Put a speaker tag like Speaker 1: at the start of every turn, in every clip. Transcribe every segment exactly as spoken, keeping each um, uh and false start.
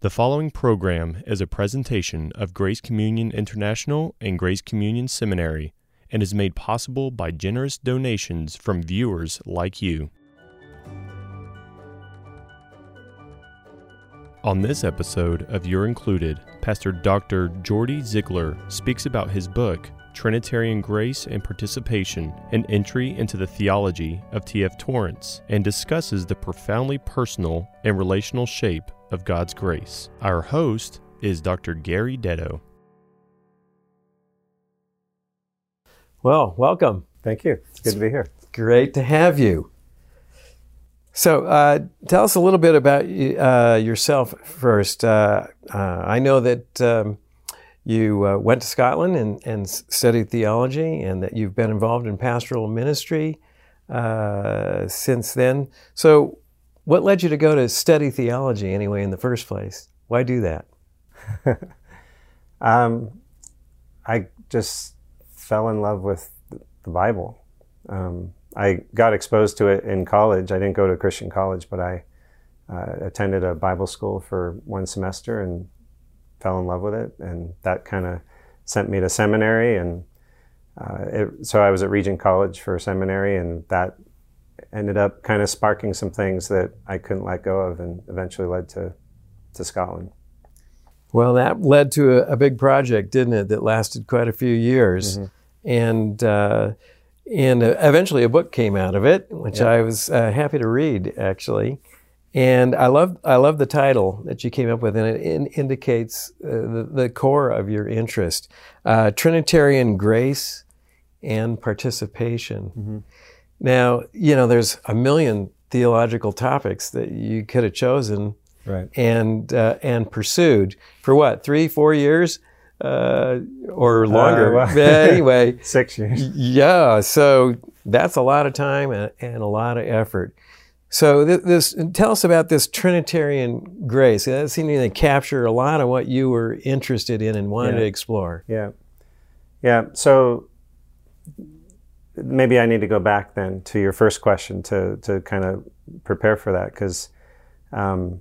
Speaker 1: The following program is a presentation of Grace Communion International and Grace Communion Seminary and is made possible by generous donations from viewers like you. On this episode of You're Included, Pastor Doctor Jordy Ziegler speaks about his book, Trinitarian Grace and Participation, an entry into the theology of T F Torrance, and discusses the profoundly personal and relational shape of God's grace. Our host is Doctor Gary Detto.
Speaker 2: Well, welcome.
Speaker 3: Thank you. It's good to be here.
Speaker 2: Great to have you. So uh, tell us a little bit about uh, yourself first. Uh, uh, I know that um, you uh, went to Scotland and, and studied theology, and that you've been involved in pastoral ministry uh, since then. So what led you to go to study theology anyway in the first place? Why do that?
Speaker 3: um, I just fell in love with the Bible. Um, I got exposed to it in college. I didn't go to a Christian college, but I uh, attended a Bible school for one semester and fell in love with it. And that kind of sent me to seminary. And uh, it, so I was at Regent College for seminary, and that ended up kind of sparking some things that I couldn't let go of, and eventually led to, to Scotland.
Speaker 2: Well, that led to a, a big project, didn't it, that lasted quite a few years. Mm-hmm. And uh, and uh, eventually a book came out of it, which yeah. I was uh, happy to read, actually. And I love I love the title that you came up with, and it in, indicates uh, the, the core of your interest. Uh, Trinitarian Grace and Participation. Mm-hmm. Now, you know, there's a million theological topics that you could have chosen
Speaker 3: right.
Speaker 2: and uh, and pursued for what, three, four years? Uh, or longer.
Speaker 3: Uh, well,
Speaker 2: anyway.
Speaker 3: Six years.
Speaker 2: Yeah, so that's a lot of time and, and a lot of effort. So th- this, tell us about this Trinitarian grace. That seemed to capture a lot of what you were interested in and wanted
Speaker 3: yeah.
Speaker 2: to explore.
Speaker 3: Yeah. Yeah, so maybe I need to go back then to your first question to, to kind of prepare for that, because um,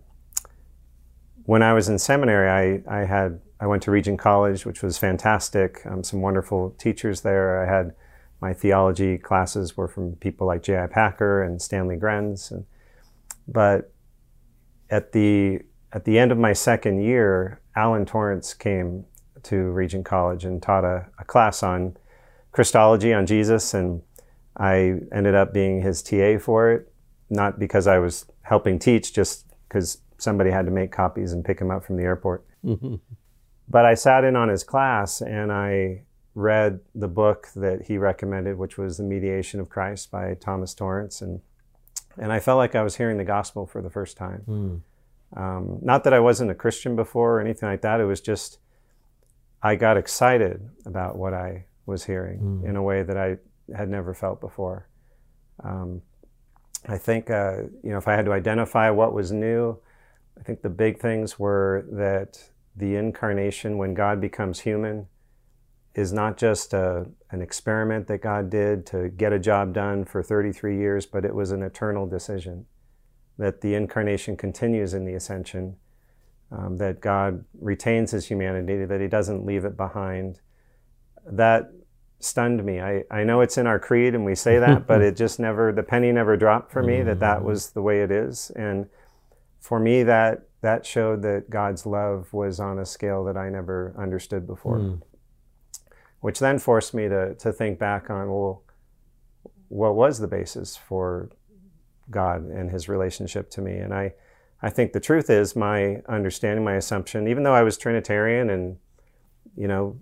Speaker 3: when I was in seminary, I, I had I went to Regent College, which was fantastic. Um, some wonderful teachers there. I had my theology classes were from people like J I Packer and Stanley Grenz. And, but at the at the end of my second year, Alan Torrance came to Regent College and taught a, a class on Christology, on Jesus, and I ended up being his T A for it, not because I was helping teach, just because somebody had to make copies and pick him up from the airport. Mm-hmm. But I sat in on his class and I read the book that he recommended, which was The Mediation of Christ by Thomas Torrance. And and I felt like I was hearing the gospel for the first time. Mm. Um, not that I wasn't a Christian before or anything like that. It was just, I got excited about what I was hearing mm. in a way that I had never felt before. Um, I think, uh, you know, if I had to identify what was new, I think the big things were that the incarnation, when God becomes human, is not just a, an experiment that God did to get a job done for thirty-three years, but it was an eternal decision. That the incarnation continues in the ascension, um, that God retains his humanity, that he doesn't leave it behind. That stunned me. I, I know it's in our creed and we say that, but it just never, the penny never dropped for me that that was the way it is. And for me, that that showed that God's love was on a scale that I never understood before. Mm. Which then forced me to to think back on, well, what was the basis for God and his relationship to me? And I, I think the truth is my understanding, my assumption, even though I was Trinitarian and, you know,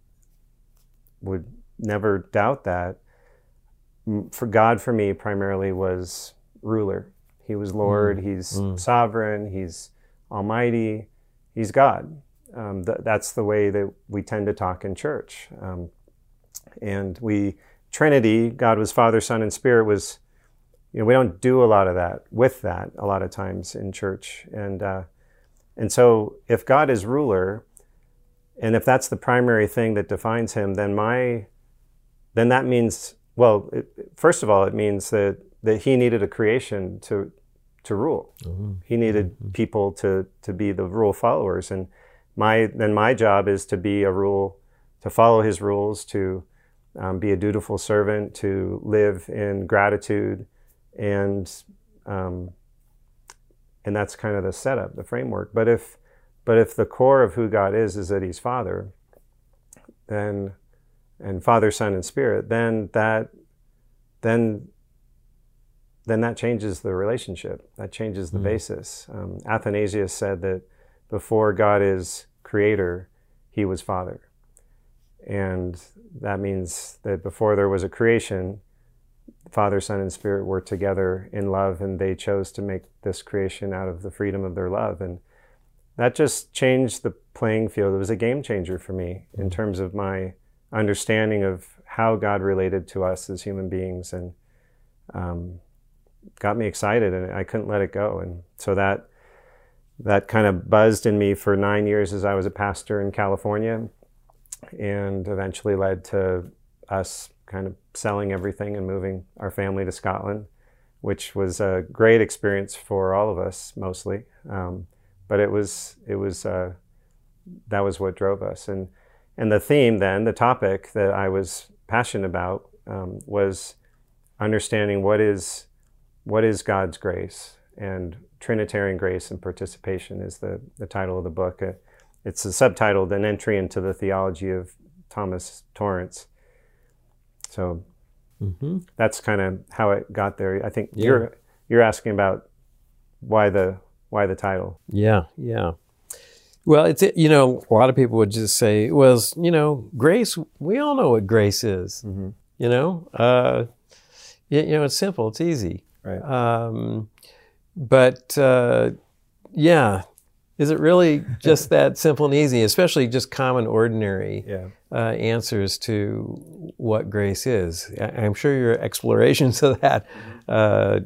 Speaker 3: would never doubt that, for God for me primarily was ruler. He was Lord, mm. he's mm. sovereign, he's almighty, he's God. Um, th- that's the way that we tend to talk in church. Um, and we, Trinity, God was Father, Son, and Spirit was, you know, we don't do a lot of that with that a lot of times in church. And uh, and so if God is ruler, and if that's the primary thing that defines him, then my, then that means, well, it, first of all, it means that, that he needed a creation to to rule.
Speaker 2: Mm-hmm.
Speaker 3: He needed mm-hmm. people to to be the rule followers, and my then my job is to be a rule, to follow his rules, to um, be a dutiful servant, to live in gratitude, and um, and that's kind of the setup, the framework. But if but if the core of who God is is that He's Father, then and Father, Son, and Spirit, then that then then that changes the relationship. That changes the mm. basis. Um, Athanasius said that before God is creator, He was Father. And that means that before there was a creation, Father, Son, and Spirit were together in love, and they chose to make this creation out of the freedom of their love. And that just changed the playing field. It was a game changer for me in terms of my understanding of how God related to us as human beings, and um, got me excited, and I couldn't let it go. And so that that kind of buzzed in me for nine years as I was a pastor in California, and eventually led to us kind of selling everything and moving our family to Scotland, which was a great experience for all of us, mostly. Um, but it was it was uh, that was what drove us. And and the theme then, the topic that I was passionate about um, was understanding what is what is God's grace, and Trinitarian grace and participation is the, the title of the book. Uh, it's subtitled An Entry into the Theology of Thomas Torrance. So mm-hmm. that's kind of how it got there. I think yeah. you're you're asking about why the why the title.
Speaker 2: Yeah, yeah. Well, it's you know a lot of people would just say, well, you know, grace. We all know what grace is. Mm-hmm. You know, uh, you, you know, it's simple. It's easy.
Speaker 3: Right.
Speaker 2: Um, but uh, yeah, is it really just that simple and easy? Especially just common, ordinary
Speaker 3: yeah.
Speaker 2: uh, answers to what grace is. I, I'm sure your explorations of that uh,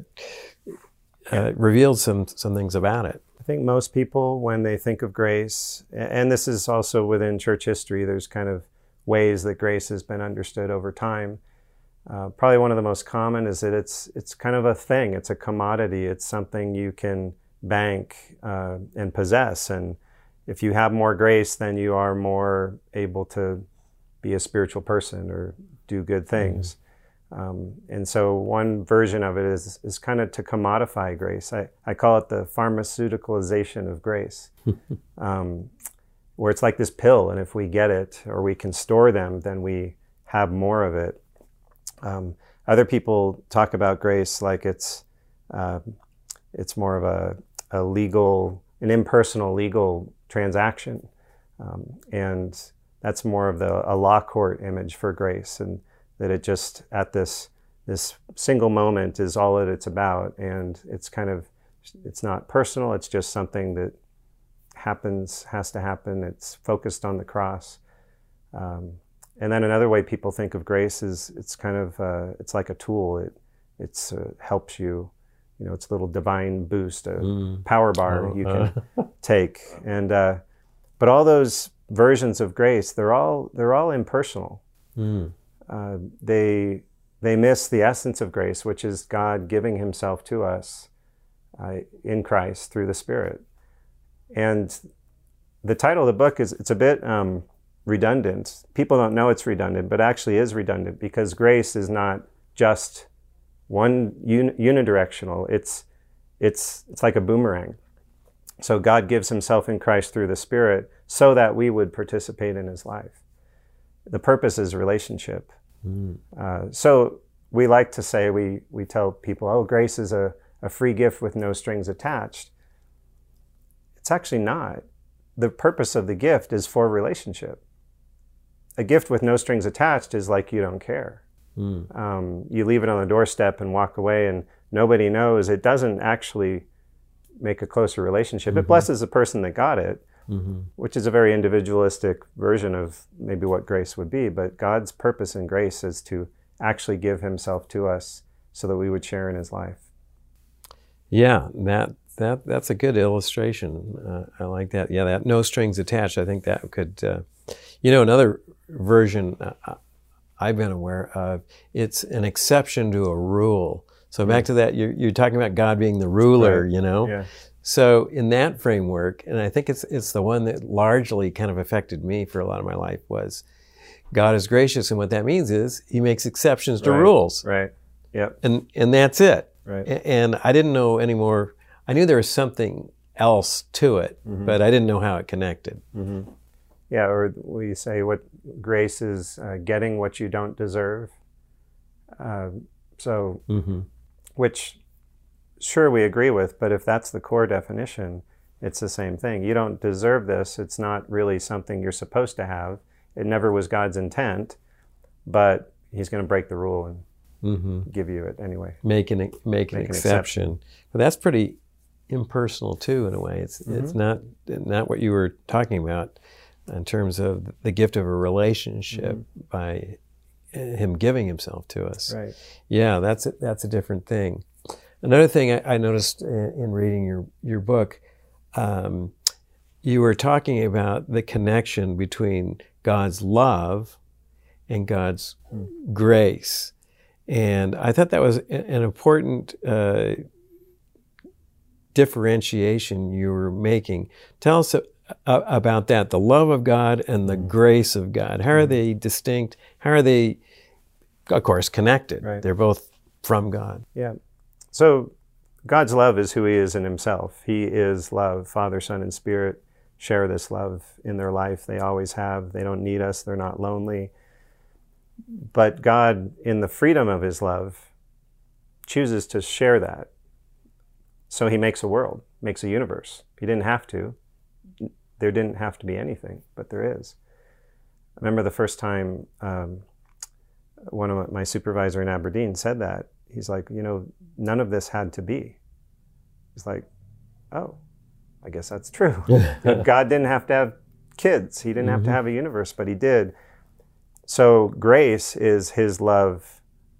Speaker 2: uh, revealed some some things about it.
Speaker 3: I think most people, when they think of grace, and this is also within church history, there's kind of ways that grace has been understood over time. Uh, probably one of the most common is that it's it's kind of a thing. It's a commodity. It's something you can bank uh, and possess. And if you have more grace, then you are more able to be a spiritual person or do good things. Mm-hmm. Um, and so one version of it is is kind of to commodify grace. I, I call it the pharmaceuticalization of grace, um, where it's like this pill, and if we get it or we can store them, then we have more of it. Um, other people talk about grace like it's uh, it's more of a, a legal, an impersonal legal transaction, um, and that's more of the a law court image for grace, and that it just at this this single moment is all that it's about, and it's kind of it's not personal. It's just something that happens, has to happen. It's focused on the cross. Um, And then another way people think of grace is it's kind of uh, it's like a tool. It it's uh, helps you, you know, it's a little divine boost, a mm. power bar oh, you can uh. take. And uh, but all those versions of grace, they're all they're all impersonal. Mm. Uh, they they miss the essence of grace, which is God giving Himself to us uh, in Christ through the Spirit. And the title of the book is it's a bit. Um, redundant. People don't know it's redundant, but actually is redundant, because grace is not just one uni- unidirectional. It's it's it's like a boomerang. So God gives Himself in Christ through the Spirit so that we would participate in His life. The purpose is relationship. Mm. Uh, so we like to say, we we tell people, oh, grace is a, a free gift with no strings attached. It's actually not. The purpose of the gift is for relationship. A gift with no strings attached is like you don't care. Mm. Um, you leave it on the doorstep and walk away, and nobody knows. It doesn't actually make a closer relationship. Mm-hmm. It blesses the person that got it, mm-hmm. which is a very individualistic version of maybe what grace would be. But God's purpose in grace is to actually give Himself to us so that we would share in His life.
Speaker 2: Yeah, that that that's a good illustration. Uh, I like that. Yeah, that no strings attached. I think that could, uh, you know, another version uh, I've been aware of, it's an exception to a rule. So back to that, you're, you're talking about God being the ruler,
Speaker 3: Right.
Speaker 2: you know?
Speaker 3: Yeah.
Speaker 2: So in that framework, and I think it's it's the one that largely kind of affected me for a lot of my life, was God is gracious, and what that means is he makes exceptions to
Speaker 3: Right.
Speaker 2: rules.
Speaker 3: Right. Yep.
Speaker 2: And and that's it.
Speaker 3: Right.
Speaker 2: A- And I didn't know any more. I knew there was something else to it,
Speaker 3: Mm-hmm.
Speaker 2: but I didn't know how it connected.
Speaker 3: Mm-hmm. Yeah, or we say what grace is uh, getting what you don't deserve. Uh, so,
Speaker 2: Mm-hmm.
Speaker 3: which sure we agree with, but if that's the core definition, it's the same thing. You don't deserve this. It's not really something you're supposed to have. It never was God's intent, but he's going to break the rule and
Speaker 2: Mm-hmm.
Speaker 3: give you it anyway.
Speaker 2: Make an make an
Speaker 3: Make an
Speaker 2: exception. But that's pretty impersonal too, in a way. It's it's
Speaker 3: Mm-hmm.
Speaker 2: not not what you were talking about in terms of the gift of a relationship by him giving himself to us.
Speaker 3: Right.
Speaker 2: Yeah, that's a, that's a different thing. Another thing I, I noticed in, in reading your your book, um, you were talking about the connection between God's love and God's grace, and I thought that was a- an important uh, differentiation you were making. Tell us a, a, about that, the love of God and the grace of God. How are they distinct? How are they, of course, connected?
Speaker 3: Right.
Speaker 2: They're both from God.
Speaker 3: Yeah. So God's love is who he is in himself. He is love. Father, Son, and Spirit share this love in their life. They always have. They don't need us. They're not lonely. But God, in the freedom of his love, chooses to share that. So he makes a world, makes a universe. He didn't have to. There didn't have to be anything, but there is. I remember the first time um, one of my, my supervisor in Aberdeen said that. He's like, you know, none of this had to be. He's like, oh, I guess that's true. God didn't have to have kids. He didn't have to have a universe, but he did. So grace is his love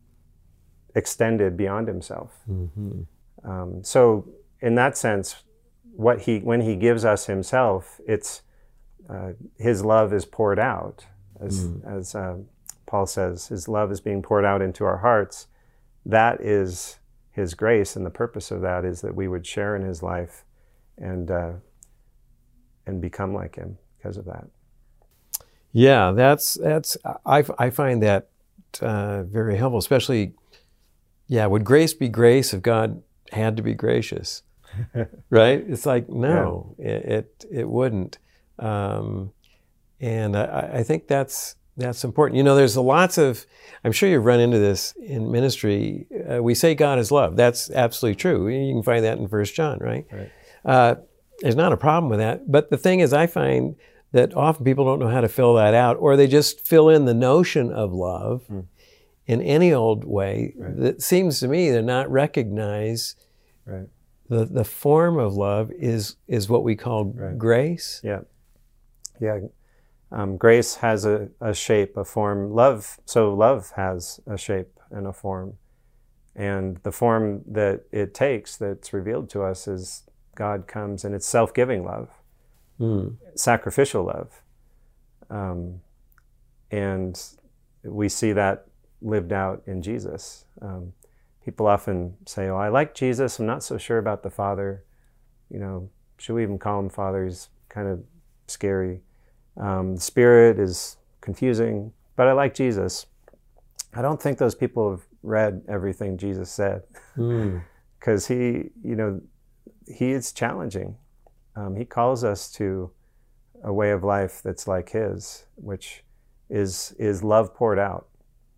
Speaker 3: extended beyond himself.
Speaker 2: Mm-hmm.
Speaker 3: Um, so in that sense, what he when he gives us himself, it's uh, his love is poured out, as
Speaker 2: Mm.
Speaker 3: as uh, Paul says, his love is being poured out into our hearts. That is his grace, and the purpose of that is that we would share in his life and uh, and become like him because of that.
Speaker 2: Yeah, that's that's I, I find that uh, very helpful, especially. Yeah, would grace be grace if God had to be gracious? Right? It's like no, yeah. it, it it wouldn't, um, and I, I think that's that's important. You know, there's lots of. I'm sure you've run into this in ministry. Uh, we say God is love. That's absolutely true. You can find that in First John, right?
Speaker 3: Right.
Speaker 2: Uh, there's not a problem with that. But the thing is, I find that often people don't know how to fill that out, or they just fill in the notion of love mm. in any old way. Right. That seems to me to not recognize
Speaker 3: right.
Speaker 2: the the form of love is is what we call
Speaker 3: right.
Speaker 2: grace.
Speaker 3: Yeah, yeah. Um, grace has a, a shape, a form. Love, so love has a shape and a form, and the form that it takes, that's revealed to us, is God comes, and it's self-giving love. Mm. Sacrificial love, um, and we see that lived out in Jesus. Um, people often say, "Oh, I like Jesus. I'm not so sure about the Father. You know, should we even call him Father? He's kind of scary. Um, the Spirit is confusing, but I like Jesus." I don't think those people have read everything Jesus said, because mm. he, you know, he is challenging. Um, he calls us to a way of life that's like his, which is is love poured out.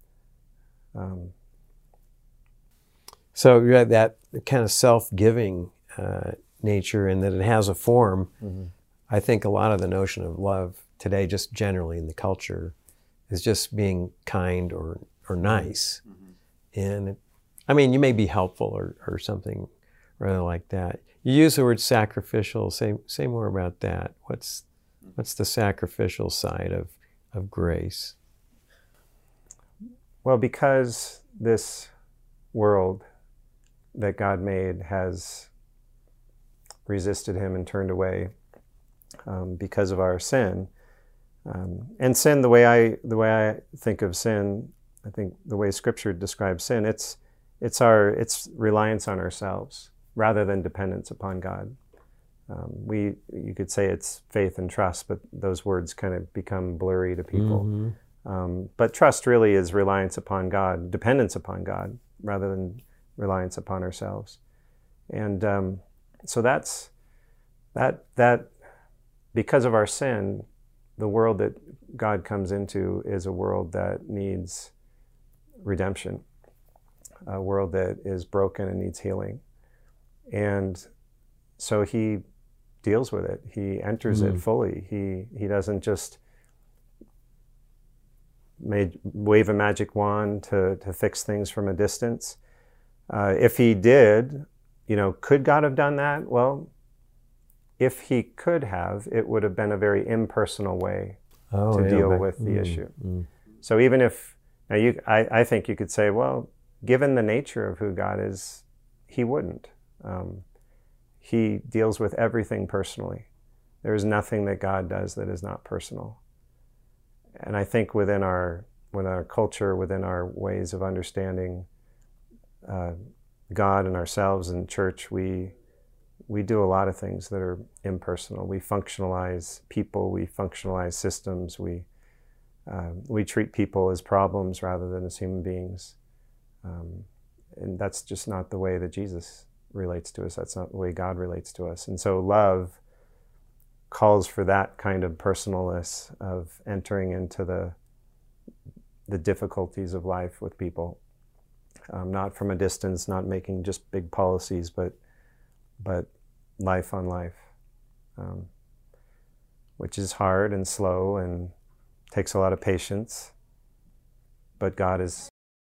Speaker 3: Um,
Speaker 2: so you have that kind of self-giving uh, nature, and that it has a form. Mm-hmm. I think a lot of the notion of love today, just generally in the culture, is just being kind or or nice. Mm-hmm. And it, I mean, you may be helpful or, or something rather like that. You use the word sacrificial. Say say more about that. What's what's the sacrificial side of, of grace?
Speaker 3: Well, because this world that God made has resisted him and turned away um, because of our sin. Um, and sin, the way I the way I think of sin, I think the way Scripture describes sin, it's it's our it's reliance on ourselves rather than dependence upon God. Um, we you could say it's faith and trust, but those words kind of become blurry to people.
Speaker 2: Mm-hmm.
Speaker 3: Um, but trust really is reliance upon God, dependence upon God, rather than reliance upon ourselves. And um, so that's that that because of our sin, the world that God comes into is a world that needs redemption, a world that is broken and needs healing. And so he deals with it. He enters mm. it fully. He he doesn't just made, wave a magic wand to, to fix things from a distance. Uh, if he did, you know, could God have done that? Well, if he could have, it would have been a very impersonal way
Speaker 2: oh,
Speaker 3: to
Speaker 2: yeah,
Speaker 3: deal
Speaker 2: but,
Speaker 3: with the
Speaker 2: mm,
Speaker 3: issue.
Speaker 2: Mm.
Speaker 3: So even if, now you, I, I think you could say, well, given the nature of who God is, he wouldn't. Um, he deals with everything personally. There is nothing that God does that is not personal. And I think within our within our culture, within our ways of understanding uh, God and ourselves and church, we we do a lot of things that are impersonal. We functionalize people, we functionalize systems, we uh, we treat people as problems rather than as human beings. Um, and that's just not the way that Jesus relates to us. That's not the way God relates to us. And so love calls for that kind of personalness of entering into the the difficulties of life with people, um, not from a distance, not making just big policies, but but life on life, um, which is hard and slow and takes a lot of patience. But God is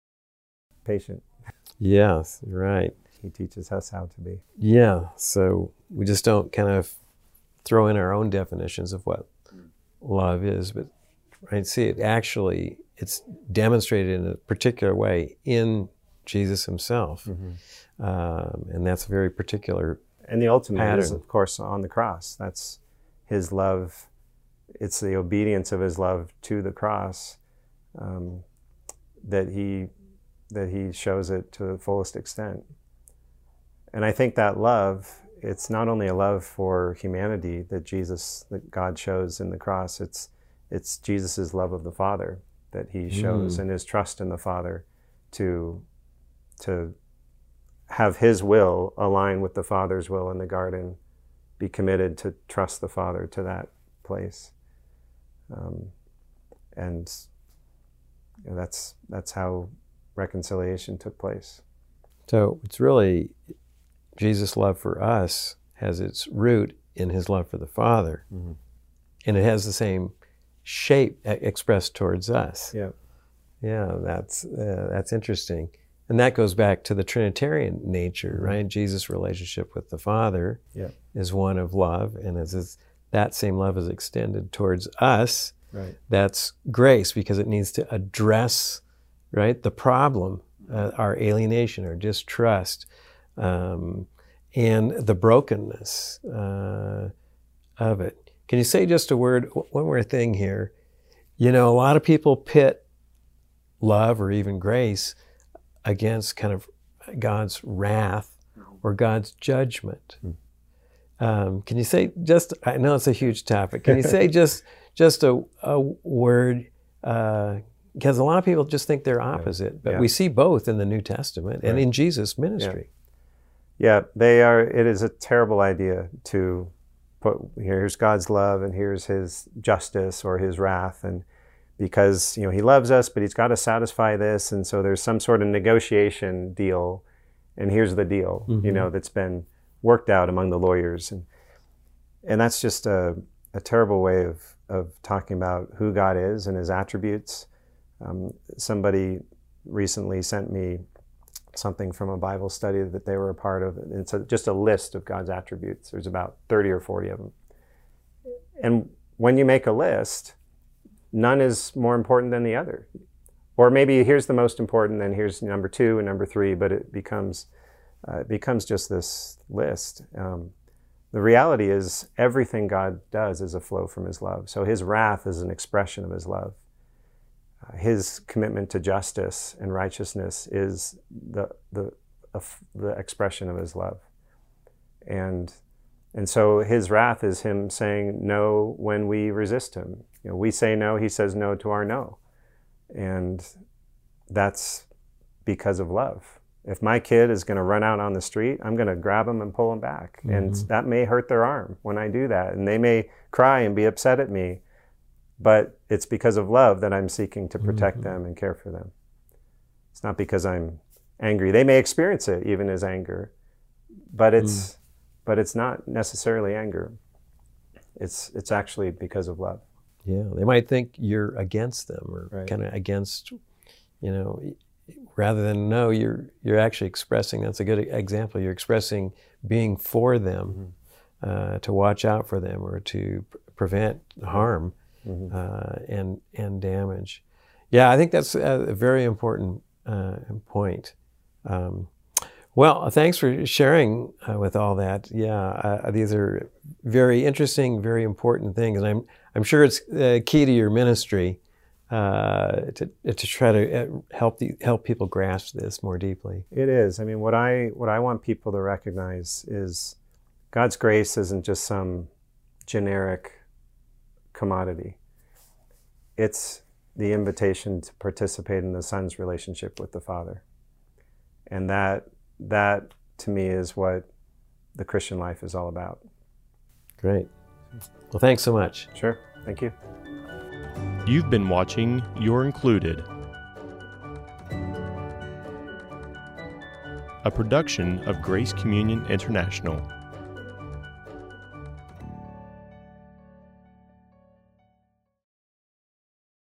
Speaker 3: patient.
Speaker 2: Yes, right.
Speaker 3: He teaches us how to be.
Speaker 2: Yeah, so we just don't kind of throw in our own definitions of what love is, but right, see it actually, it's demonstrated in a particular way in Jesus himself. Mm-hmm. Um, and that's a very particular
Speaker 3: And the ultimate
Speaker 2: pattern.
Speaker 3: is, of course, on the cross. That's his love. It's the obedience of his love to the cross um, that he that he shows it to the fullest extent. And I think that love, it's not only a love for humanity that Jesus, that God shows in the cross, it's it's Jesus' love of the Father that he shows mm. and his trust in the Father to to have his will align with the Father's will in the garden, be committed to trust the Father to that place. Um, and you know, that's that's how reconciliation took place.
Speaker 2: So it's really, Jesus' love for us has its root in his love for the Father. Mm-hmm. And it has the same shape expressed towards us.
Speaker 3: Yeah,
Speaker 2: yeah, that's uh, that's interesting. And that goes back to the Trinitarian nature, right? Jesus' relationship with the Father
Speaker 3: yeah.
Speaker 2: is one of love, and as is, that same love is extended towards us.
Speaker 3: Right.
Speaker 2: That's grace, because it needs to address, right, the problem, uh, our alienation, our distrust, um, and the brokenness uh, of it. Can you say just a word, one more thing here? You know, a lot of people pit love or even grace against kind of God's wrath or God's judgment. Mm. Um, can you say just, I know it's a huge topic, can you say just just a, a word, uh, because a lot of people just think they're opposite, yeah. but yeah. we see both in the New Testament right. and in Jesus' ministry.
Speaker 3: Yeah. yeah, they are, it is a terrible idea to put, here's God's love and here's his justice or his wrath, and because, you know, he loves us, but he's got to satisfy this. And so there's some sort of negotiation deal. And here's the deal, mm-hmm. you know, that's been worked out among the lawyers. And and that's just a, a terrible way of, of talking about who God is and his attributes. Um, somebody recently sent me something from a Bible study that they were a part of. It's a, just a list of God's attributes. There's about thirty or forty of them. And when you make a list, none is more important than the other. Or maybe here's the most important, then here's number two and number three, but it becomes uh, it becomes just this list. Um, the reality is everything God does is a flow from his love. So his wrath is an expression of his love. uh, his commitment to justice and righteousness is the the uh, the expression of his love. And and so his wrath is him saying no when we resist him. You know, we say no, he says no to our no. And that's because of love. If my kid is going to run out on the street, I'm going to grab them and pull them back. Mm-hmm. And that may hurt their arm when I do that. And they may cry and be upset at me. But it's because of love that I'm seeking to protect mm-hmm. them and care for them. It's not because I'm angry. They may experience it even as anger, but it's mm. but it's not necessarily anger. It's it's actually because of love.
Speaker 2: Yeah, they might think you're against them or
Speaker 3: right.
Speaker 2: kind of against, you know, rather than no, you're you're actually expressing. That's a good example. You're expressing being for them, mm-hmm. uh, to watch out for them or to pr- prevent harm. Mm-hmm. Uh, and and damage. Yeah, I think that's a very important uh, point. Um, well, thanks for sharing uh, with all that. Yeah, uh, these are very interesting, very important things, and I'm I'm sure it's uh, key to your ministry uh, to to try to help the, help people grasp this more deeply.
Speaker 3: It is. I mean, what I what I want people to recognize is God's grace isn't just some generic commodity. It's the invitation to participate in the Son's relationship with the Father. And that, that to me is what the Christian life is all about.
Speaker 2: Great. Well, thanks so much.
Speaker 3: Sure. Thank you.
Speaker 1: You've been watching You're Included, a production of Grace Communion International.